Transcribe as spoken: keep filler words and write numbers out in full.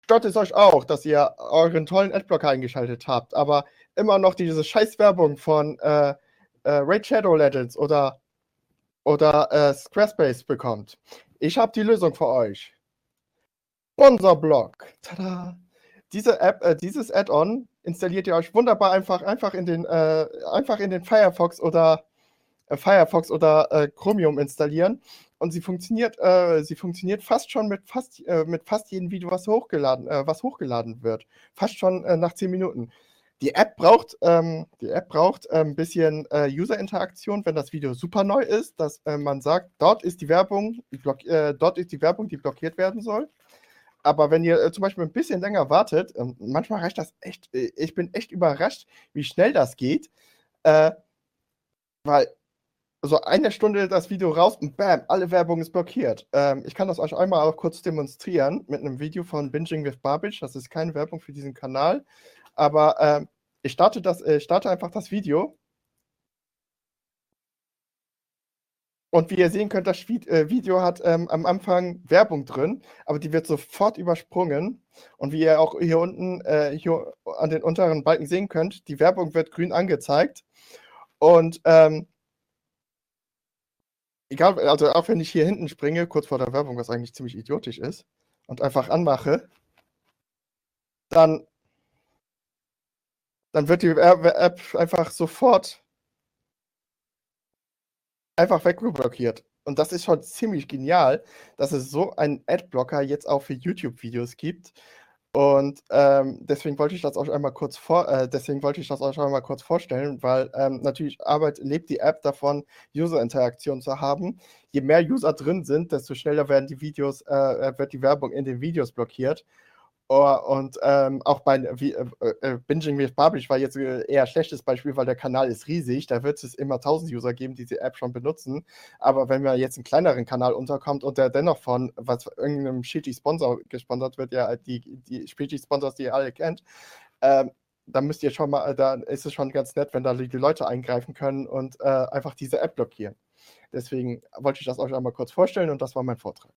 stört es euch auch, dass ihr euren tollen Adblocker eingeschaltet habt, aber immer noch diese Scheißwerbung von äh, äh, Raid Shadow Legends oder, oder äh, Squarespace bekommt? Ich habe die Lösung für euch. Sponsorblock. Tada! Diese App, äh, dieses Add-on installiert ihr euch wunderbar einfach, einfach in den, äh, einfach in den Firefox oder äh, Firefox oder äh, Chromium installieren. Und sie funktioniert, äh, sie funktioniert fast schon mit fast, äh, mit fast jedem Video, was hochgeladen, äh, was hochgeladen wird. Fast schon äh, nach zehn Minuten. Die App braucht, ähm, die App braucht äh, ein bisschen äh, User-Interaktion, wenn das Video super neu ist, dass äh, man sagt, dort ist die Werbung, die block, äh, dort ist die Werbung, die blockiert werden soll. Aber wenn ihr äh, zum Beispiel ein bisschen länger wartet, ähm, manchmal reicht das echt, äh, ich bin echt überrascht, wie schnell das geht, äh, weil so eine Stunde das Video raus und bam, alle Werbung ist blockiert. Ähm, ich kann das euch einmal auch kurz demonstrieren mit einem Video von Binging with Babic. Das ist keine Werbung für diesen Kanal, aber ähm, ich starte, das, äh, starte einfach das Video. Und wie ihr sehen könnt, das Video hat ähm, am Anfang Werbung drin, aber die wird sofort übersprungen. Und wie ihr auch hier unten äh, hier an den unteren Balken sehen könnt, die Werbung wird grün angezeigt. Und ähm, egal, also auch wenn ich hier hinten springe, kurz vor der Werbung, was eigentlich ziemlich idiotisch ist, und einfach anmache, dann, dann wird die App einfach sofort einfach wegblockiert. Und das ist schon ziemlich genial, dass es so einen Adblocker jetzt auch für YouTube-Videos gibt. Und ähm, deswegen wollte ich das euch einmal kurz vor, äh, deswegen wollte ich das euch einmal kurz vorstellen, weil ähm, natürlich Arbeit lebt die App davon, User-Interaktion zu haben. Je mehr User drin sind, desto schneller werden die Videos, äh, wird die Werbung in den Videos blockiert. Oh, und ähm, auch bei wie, äh, äh, Binging with Babic war jetzt äh, eher ein schlechtes Beispiel, weil der Kanal ist riesig. Da wird es immer tausend User geben, die die App schon benutzen. Aber wenn man jetzt einen kleineren Kanal unterkommt und der dennoch von was irgendeinem shitty Sponsor gesponsert wird, ja, die, die shitty Sponsors, die ihr alle kennt, ähm, dann müsst ihr schon mal, da ist es schon ganz nett, wenn da die Leute eingreifen können und äh, einfach diese App blockieren. Deswegen wollte ich das euch einmal kurz vorstellen und das war mein Vortrag.